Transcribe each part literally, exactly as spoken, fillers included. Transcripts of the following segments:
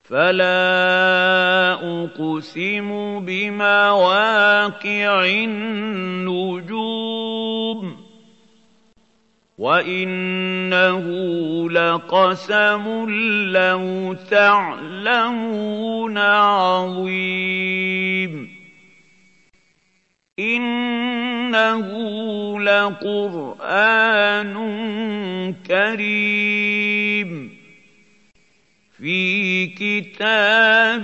فَلَا أُقْسِمُ بِمَوَاقِعِ النُّجُومِ وَإِنَّهُ لَقَسَمٌ لَّوْ تَعْلَمُونَ عَظِيمٌ إِنَّهُ لَقُرْآنٌ كَرِيمٌ فِي كِتَابٍ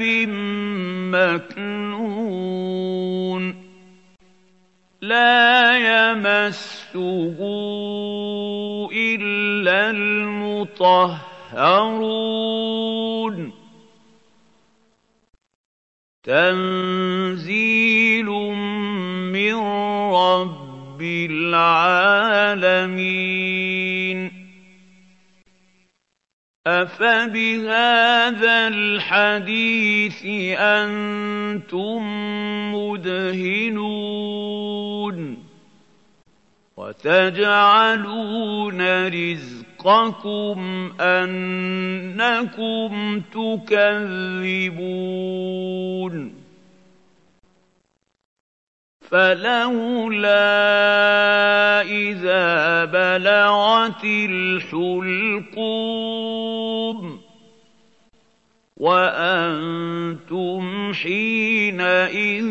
مَّكْنُونٍ لَّا يَمَسُّهُ إِلَّا الْمُطَهَّرُونَ تَنزِيلٌ مِّن رَّبِّ الْعَالَمِينَ أَفَبِهَٰذَا الْحَدِيثِ أَنتُم مُّدْهِنُونَ وَتَجْعَلُونَ رِزْقَكُمْ أَنَّكُمْ تُكَذِّبُونَ فَلَوْلَا إِذَا بَلَغَتِ الْحُلْقُومَ وَأَنتُمْ حِينَئِذٍ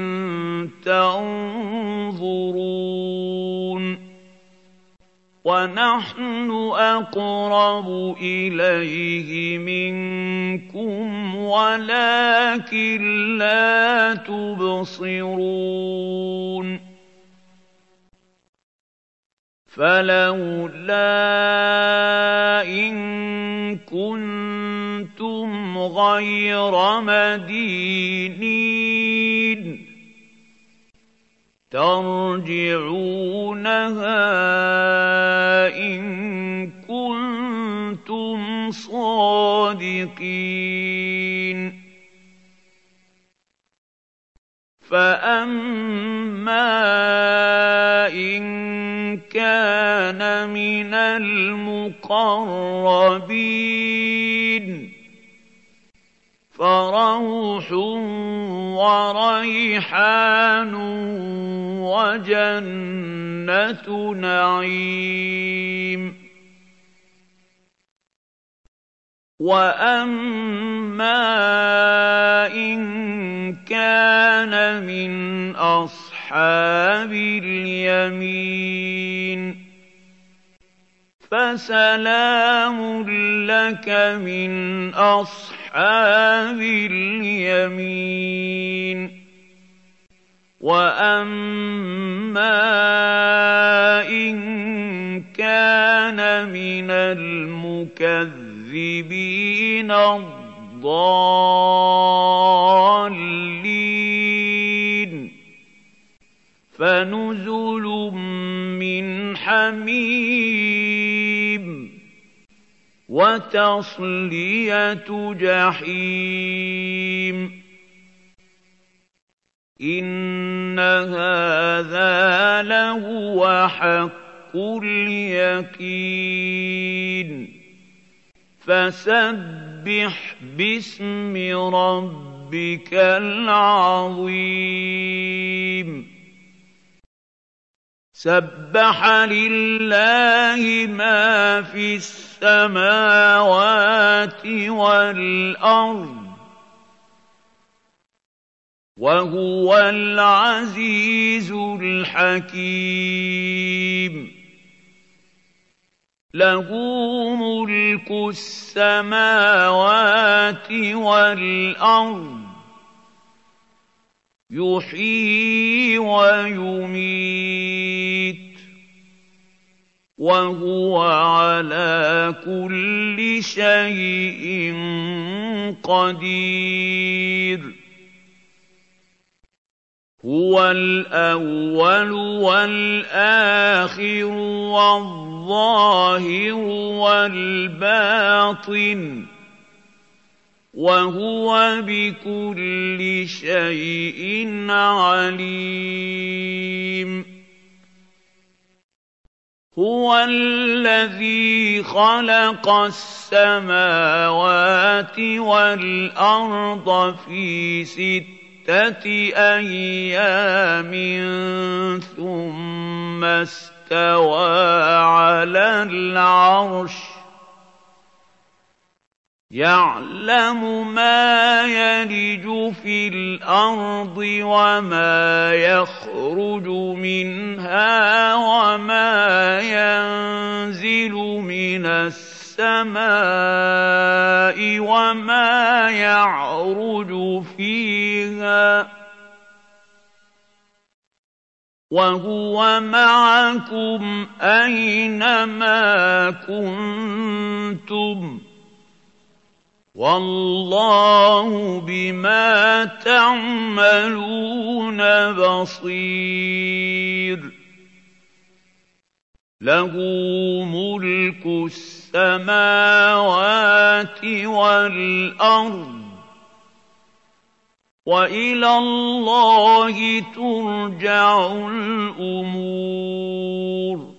تَنظُرُونَ وَنَحْنُ أَقْرَبُ إِلَيْهِ مِنكُمْ وَلَٰكِن لَّا تُبْصِرُونَ فَلَوْلَا إِن كُنتُمْ غَيْرَ مَدِينِينَ تَرْجِعُونَهَا إِن كُنتُمْ صَادِقِينَ فَأَمَّا إِن كَانَ مِنَ الْمُقَرَّبِينَ فَرَوْحٌ وَرَيْحَانٌ وَجَنَّةُ نَعِيمٍ وَأَمَّا إِن كَانَ مِنْ أَصْحَابِ الْيَمِينِ فَسَلَامٌ لَّكَ مِنْ أَصْحَابِ الْيَمِينِ وَأَمَّا إِن كَانَ مِنَ الْمُكَذِّبِينَ الضَّالِّينَ فَنُزُلٌ مِّنْ حَمِيمٍ وَتَصْلِيَةُ جَحِيمٍ إِنَّ هَٰذَا لَهُوَ حَقُّ الْيَقِينِ فَسَبِّحْ بِاسْمِ رَبِّكَ الْعَظِيمِ سَبَّحَ لِلَّهِ مَا فِي السَّمَاوَاتِ وَالْأَرْضِ وَهُوَ الْعَزِيزُ الْحَكِيمُ لَهُ مُلْكُ السَّمَاوَاتِ وَالْأَرْضِ يُحْيِي وَيُمِيتُ وَهُوَ عَلَىٰ كُلِّ شَيْءٍ قَدِيرٌ هُوَ الْأَوَّلُ وَالْآخِرُ وَالظَّاهِرُ وَالْبَاطِنُ وَهُوَ بِكُلِّ شَيْءٍ عَلِيمٌ هُوَ الَّذِي خَلَقَ السَّمَاوَاتِ وَالْأَرْضَ فِي سِتَّةِ أَيَّامٍ ثُمَّ اسْتَوَىٰ عَلَى الْعَرْشِ ۖ يَعْلَمُ مَا يَلِجُ فِي الْأَرْضِ وَمَا يَخْرُجُ مِنْهَا وَمَا يَنزِلُ مِنَ السَّمَاءِ وَمَا يَعْرُجُ فِيهَا ۖ وَهُوَ مَعَكُمْ أَيْنَمَا كُنتُمْ ۚ وَاللَّهُ بِمَا تَعْمَلُونَ بَصِيرٌ لَهُ مُلْكُ السَّمَاوَاتِ وَالْأَرْضِ ۚ وَإِلَى اللَّهِ تُرْجَعُ الْأُمُورُ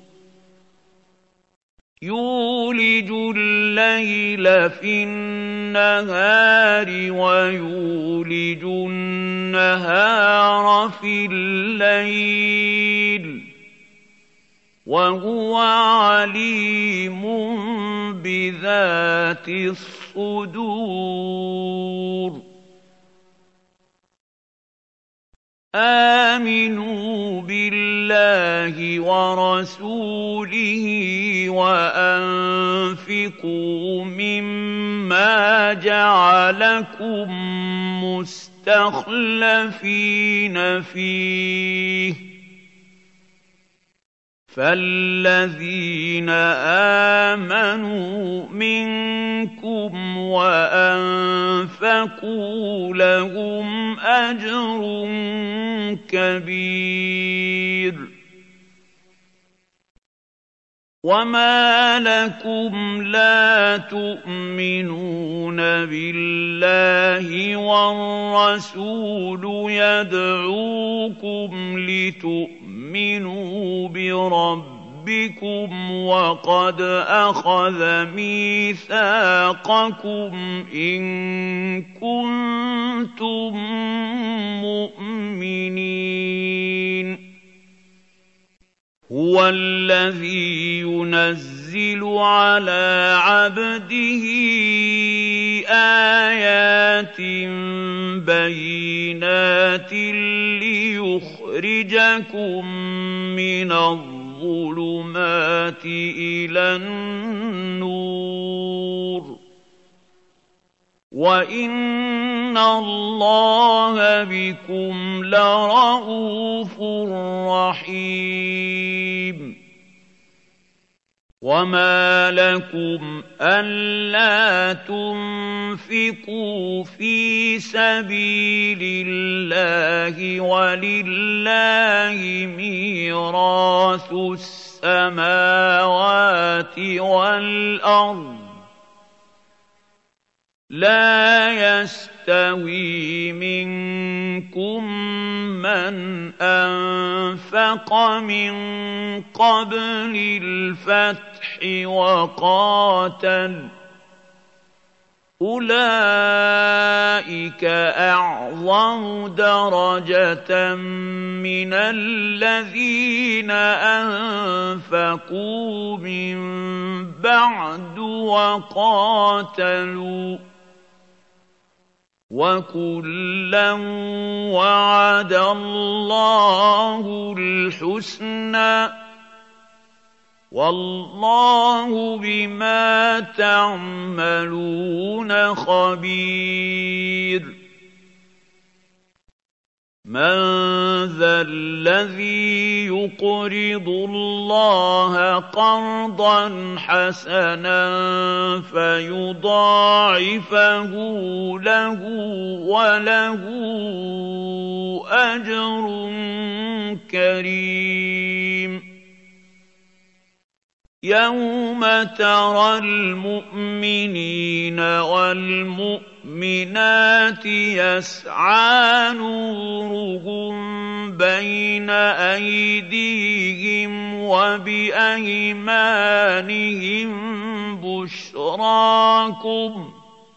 يُولِجُ اللَّيْلَ فِي النَّهَارِ وَيُولِجُ النَّهَارَ فِي اللَّيْلِ ۚ وَهُوَ عَلِيمٌ بِذَاتِ الصُّدُورِ آمِنُوا بِاللَّهِ وَرَسُولِهِ وَأَنفِقُوا مِمَّا جَعَلَكُم مُّسْتَخْلَفِينَ فِيهِ ۖ فَالَّذِينَ آمَنُوا مِنكُمْ وَأَنفَقُوا لَهُمْ أَجْرٌ كَبِيرٌ وَمَا لَكُمْ لَا تُؤْمِنُونَ بِاللَّهِ وَالرَّسُولُ يَدْعُوكُمْ لِتُؤْمِنُوا بِرَبِّكُمْ وَقَدْ أَخَذَ مِيثَاقَكُمْ إِن كُنتُم مُّؤْمِنِينَ هُوَ الَّذِي يُنَزِّلُ عَلَىٰ عَبْدِهِ آيَاتٍ بَيِّنَاتٍ لِّيُخْرِجَكُم مِّنَ الظُّلُمَاتِ إِلَى النُّورِ ۚ وَإِنَّ اللَّهَ بِكُمْ لَرَءُوفٌ رَّحِيمٌ وَمَا لَكُمْ أَلَّا تُنفِقُوا فِي سَبِيلِ اللَّهِ وَلِلَّهِ مِيرَاثُ السَّمَاوَاتِ وَالْأَرْضِ ۚ لَا يَسْتَوِي مِنكُم مَّنْ أَنفَقَ مِن قَبْلِ الْفَتْحِ وَقَاتَلَ ۚ أُولَٰئِكَ أَعْظَمُ دَرَجَةً مِّنَ الَّذِينَ أَنفَقُوا مِن بَعْدُ وَقَاتَلُوا ۚ وَكُلًّا وَعَدَ اللَّهُ الْحُسْنَىٰ ۚ وَاللَّهُ بِمَا تَعْمَلُونَ خَبِيرٌ مَّن ذَا الَّذِي يُقْرِضُ اللَّهَ قَرْضًا حَسَنًا فَيُضَاعِفَهُ لَهُ وَلَهُ أَجْرٌ كَرِيمٌ يَوْمَ تَرَى الْمُؤْمِنِينَ وَالْمُؤْمِنَاتِ يَسْعَىٰ نُورُهُم بَيْنَ أَيْدِيهِمْ وَبِأَيْمَانِهِم بُشْرَاكُمُ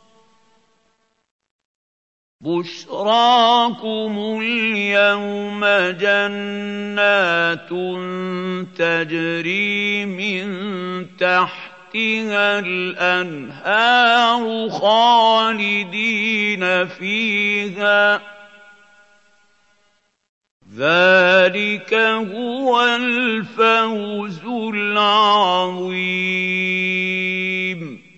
بُشْرَاكُمُ الْيَوْمَ جَنَّاتٌ تَجْرِي مِن تَحْتِهَا الْأَنْهَارُ خَالِدِينَ فِيهَا ۚ ذَٰلِكَ هُوَ الْفَوْزُ الْعَظِيمُ.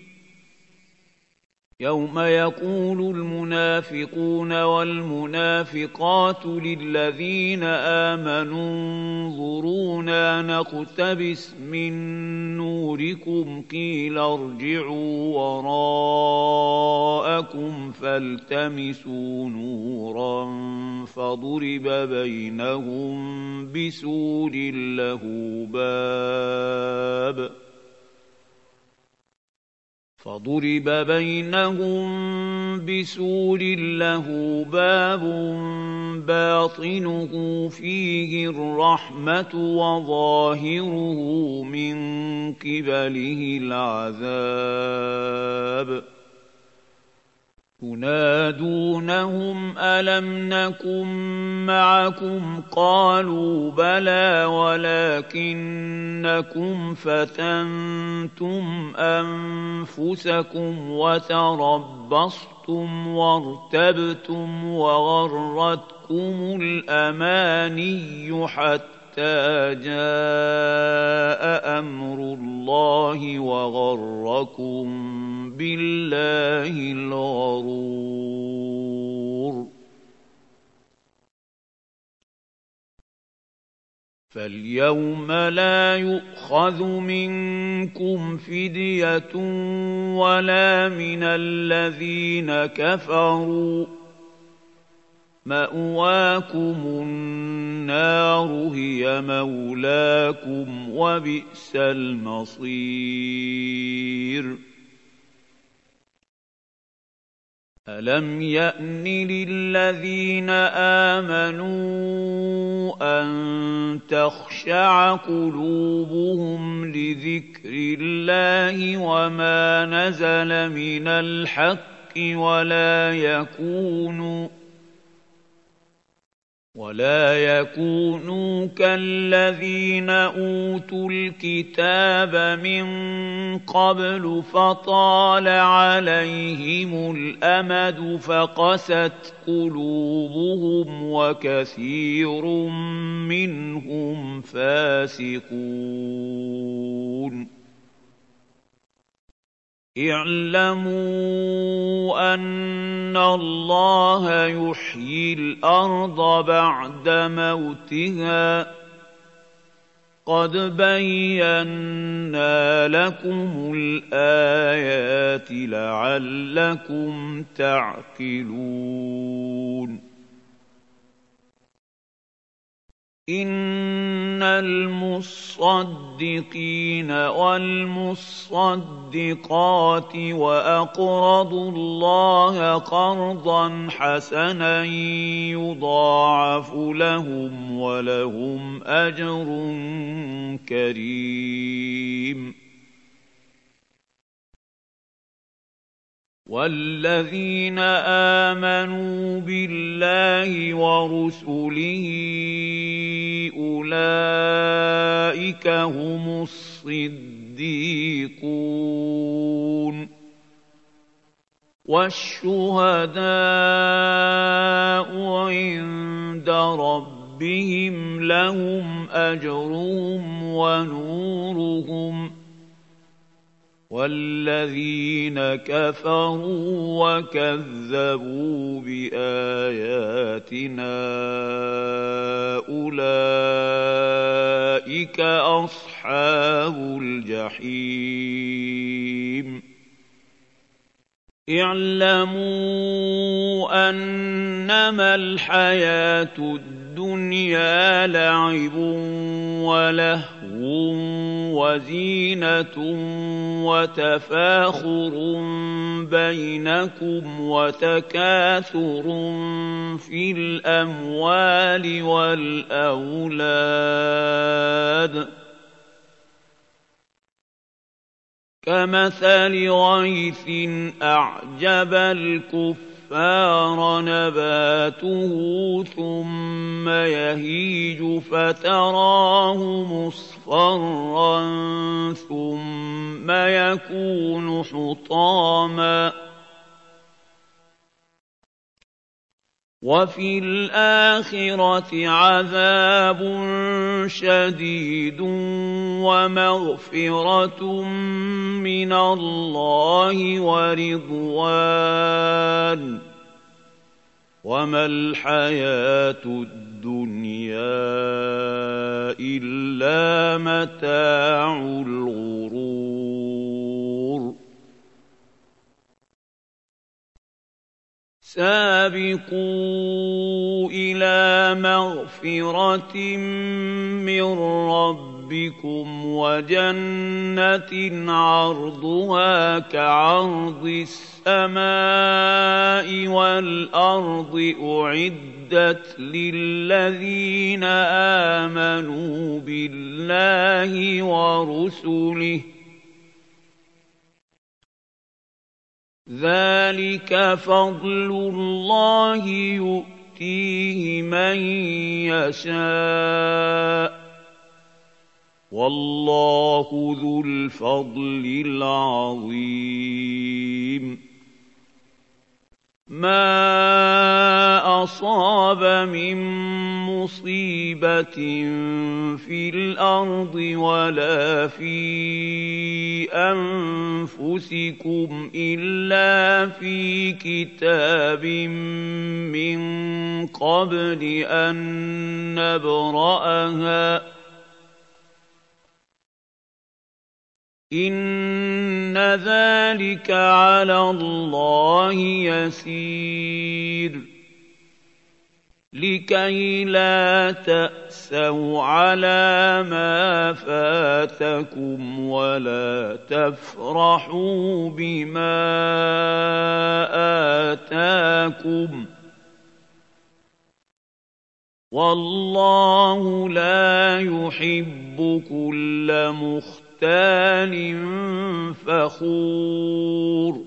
يَوْمَ يَقُولُ الْمُنَافِقُونَ وَالْمُنَافِقَاتُ لِلَّذِينَ آمَنُوا انظُرُونَا نَقْتَبِسْ مِن نُّورِكُمْ قِيلَ ارْجِعُوا وَرَاءَكُمْ فَالْتَمِسُوا نُورًا فَضُرِبَ بَيْنَهُم بِسُورٍ لَّهُ بَابٌ فَضُرِبَ بَيْنَهُم بِسُورٍ لَّهُ بَابٌ بَاطِنُهُ فِيهِ الرَّحْمَةُ وَظَاهِرُهُ مِن قِبَلِهِ الْعَذَابُ. يُنَادُونَهُمْ أَلَمْ نَكُن مَّعَكُمْ ۖ قَالُوا بَلَىٰ وَلَٰكِنَّكُمْ فَتَنتُمْ أَنفُسَكُمْ وَتَرَبَّصْتُمْ وَارْتَبْتُمْ وَغَرَّتْكُمُ الْأَمَانِيُّ حَتَّىٰ جَاءَ أَمْرُ اللَّهِ وَغَرَّكُم بِاللَّهِ الْغَرُورُ. فَالْيَوْمَ لَا يُؤْخَذُ مِنكُمْ فِدْيَةٌ وَلَا مِنَ الَّذِينَ كَفَرُوا ۚ مَأْوَاكُمُ النَّارُ هِيَ مَوْلَاكُمْ ۖ وَبِئْسَ الْمَصِيرُ. أَلَمْ يَأْنِ لِلَّذِينَ آمَنُوا أَن تَخْشَعَ قُلُوبُهُمْ لِذِكْرِ اللَّهِ وَمَا نَزَلَ مِنَ الْحَقِّ وَلَا يَكُونُوا وَلَا يَكُونُوا كَالَّذِينَ أُوتُوا الْكِتَابَ مِن قَبْلُ فَطَالَ عَلَيْهِمُ الْأَمَدُ فَقَسَتْ قُلُوبُهُمْ وَكَثِيرٌ مِّنْهُمْ فَاسِقُونَ. اعْلَمُوا أَنَّ اللَّهَ يُحْيِي الْأَرْضَ بَعْدَ مَوْتِهَا ۚ قَدْ بَيَّنَّا لَكُمُ الْآيَاتِ لَعَلَّكُمْ تَعْقِلُونَ. إِنَّ الْمُصَّدِّقِينَ وَالْمُصَّدِّقَاتِ وَأَقْرَضُوا اللَّهَ قَرْضًا حَسَنًا يُضَاعَفُ لَهُمْ وَلَهُمْ أَجْرٌ كَرِيمٌ. وَالَّذِينَ آمَنُوا بِاللَّهِ وَرُسُلِهِ أُولَٰئِكَ هُمُ الصِّدِّيقُونَ وَالشُّهَدَاءُ عِندَ رَبِّهِمْ لَهُمْ أَجْرُهُمْ وَنُورُهُمْ ۖ وَالَّذِينَ كَفَرُوا وَكَذَّبُوا بِآيَاتِنَا أُولَٰئِكَ أَصْحَابُ الْجَحِيمِ. اعْلَمُوا أَنَّمَا الْحَيَاةُ الدُّنْيَا الدُّنْيَا لَعِبٌ وَلَهْوٌ وَزِينَةٌ وَتَفَاخُرٌ بَيْنَكُمْ وَتَكَاثُرٌ فِي الْأَمْوَالِ وَالْأَوْلَادِ كَمَثَلِ غَيْثٍ أَعْجَبَ الْكُفَّارَ نَبَاتُهُ ثُمَّ يَهِيجُ فَتَرَاهُ مُصْفَرًّا ثُمَّ يَكُونُ حُطَامًا ۖ وَفِي الْآخِرَةِ عَذَابٌ شَدِيدٌ وَمَغْفِرَةٌ مِّنَ اللَّهِ وَرِضْوَانٌ ۚ وَمَا الْحَيَاةُ الدُّنْيَا إِلَّا مَتَاعُ الْغُرُورِ سَابِقُوا إِلَىٰ مَغْفِرَةٍ مِّن رَّبِّكُمْ وَجَنَّةٍ عَرْضُهَا كَعَرْضِ السَّمَاءِ وَالْأَرْضِ أُعِدَّتْ لِلَّذِينَ آمَنُوا بِاللَّهِ وَرُسُلِهِ ۚ ذَٰلِكَ فَضْلُ اللَّهِ يُؤْتِيهِ مَن يَشَاءُ ۚ وَاللَّهُ ذُو الْفَضْلِ الْعَظِيمِ مَا أَصَابَ مِن مُّصِيبَةٍ فِي الْأَرْضِ وَلَا فِي أَنفُسِكُمْ إِلَّا فِي كِتَابٍ مِّن قَبْلِ أَن نَّبْرَأَهَا ۚ إِنَّ ذَٰلِكَ عَلَى اللَّهِ يَسِيرٌ لِكَيْ لَا تَأْسَوْا عَلَىٰ مَا فَاتَكُمْ وَلَا تَفْرَحُوا بِمَا آتَاكُمْ ۗ وَاللَّهُ لَا يُحِبُّ كُلَّ مُخْتَالٍ فَخُورٍ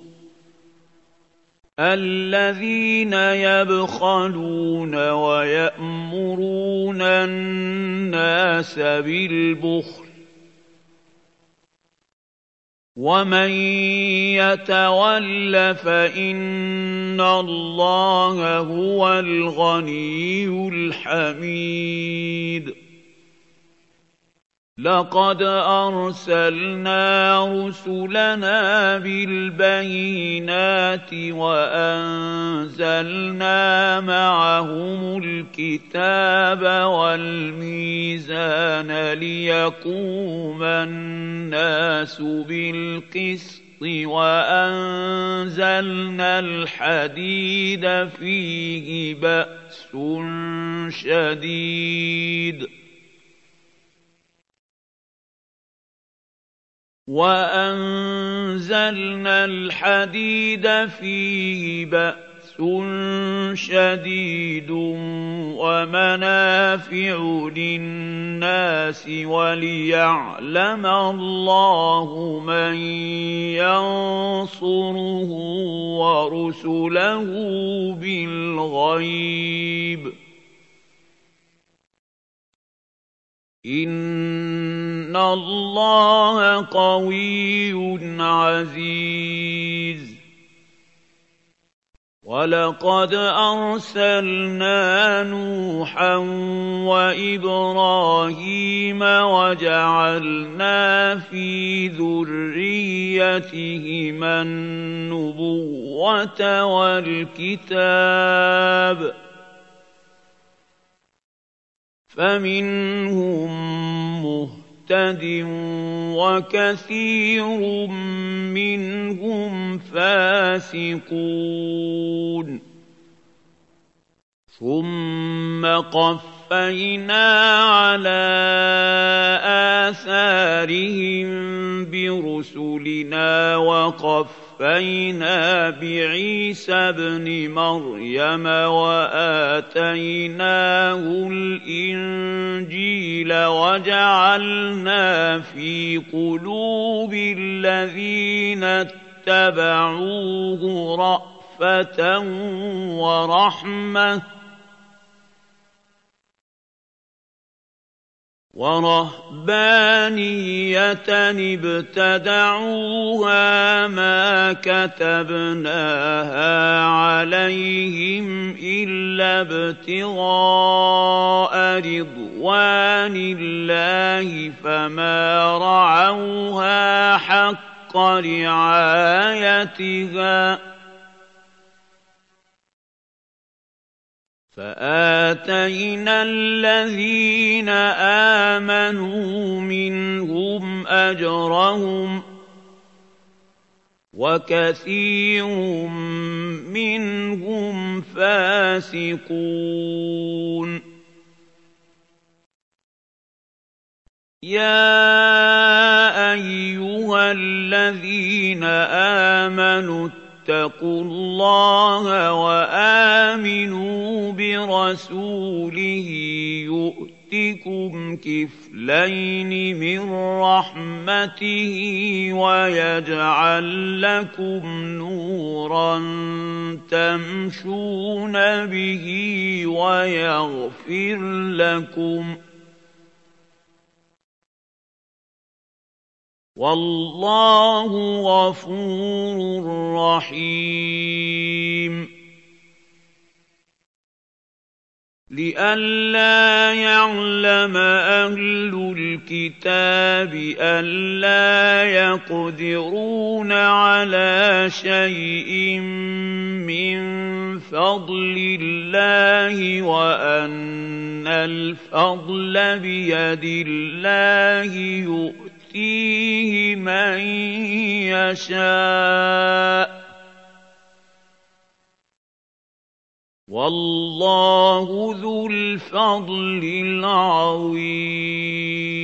الَّذِينَ يَبْخَلُونَ وَيَأْمُرُونَ النَّاسَ بِالْبُخْلِ ۗ وَمَن يَتَوَلَّ فَإِنَّ اللَّهَ هُوَ الْغَنِيُّ الْحَمِيدُ لَقَدْ أَرْسَلْنَا رُسُلَنَا بِالْبَيِّنَاتِ وَأَنزَلْنَا مَعَهُمُ الْكِتَابَ وَالْمِيزَانَ لِيَقُومَ النَّاسُ بِالْقِسْطِ وَأَنزَلْنَا الْحَدِيدَ فِيهِ بَأْسٌ شَدِيدٌ وَأَنزَلْنَا الْحَدِيدَ فِيهِ بَأْسٌ شَدِيدٌ وَمَنَافِعُ لِلنَّاسِ وَلِيَعْلَمَ اللَّهُ مَن يَنصُرُهُ وَرُسُلَهُ بِالْغَيْبِ ۚ إِنَّ اللَّهَ قَوِيٌّ عَزِيزٌ وَلَقَدْ أَرْسَلْنَا نُوحًا وَإِبْرَاهِيمَ وَجَعَلْنَا فِي ذُرِّيَّتِهِمَا النُّبُوَّةَ وَالْكِتَابَ ۖ فَمِنْهُم مُّهْتَدٍ وَكَثِيرٌ مِّنْهُمْ فَاسِقُونَ ثُمَّ قَفَّيْنَا وَقَفَّيْنَا عَلَىٰ آثَارِهِم بِرُسُلِنَا وَقَفَّيْنَا بِعِيسَى ابْنِ مَرْيَمَ وَآتَيْنَاهُ الْإِنجِيلَ وَجَعَلْنَا فِي قُلُوبِ الَّذِينَ اتَّبَعُوهُ رَأْفَةً وَرَحْمَةً وَرَهْبَانِيَّةً ابْتَدَعُوهَا مَا كَتَبْنَاهَا عَلَيْهِمْ إِلَّا ابْتِغَاءَ رِضْوَانِ اللَّهِ فَمَا رَعَوْهَا حَقَّ رِعَايَتِهَا فَآتَيْنَا الَّذِينَ آمَنُوا مِنْهُمْ أَجْرَهُمْ وَكَثِيرٌ مِّنْهُمْ فَاسِقُونَ يَا أَيُّهَا الَّذِينَ آمَنُوا اتَّقُوا اللَّهَ وَآمِنُوا بِرَسُولِهِ يُؤْتِكُمْ كِفْلَيْنِ مِن رَّحْمَتِهِ وَيَجْعَل لَّكُمْ نُورًا تَمْشُونَ بِهِ وَيَغْفِرْ لَكُمْ ۗ وَاللَّهُ غَفُورٌ رَّحِيمٌ لِئَلَّا يَعْلَمَ أَهْلُ الْكِتَابِ أَلَّا يَقْدِرُونَ عَلَىٰ شَيْءٍ مِّن فَضْلِ اللَّهِ وَأَنَّ الْفَضْلَ بِيَدِ اللَّهِ يُؤْتِيهِ مَن يَشَاءُ ۚ وَاللَّهُ ذُو الْفَضْلِ الْعَظِيمِ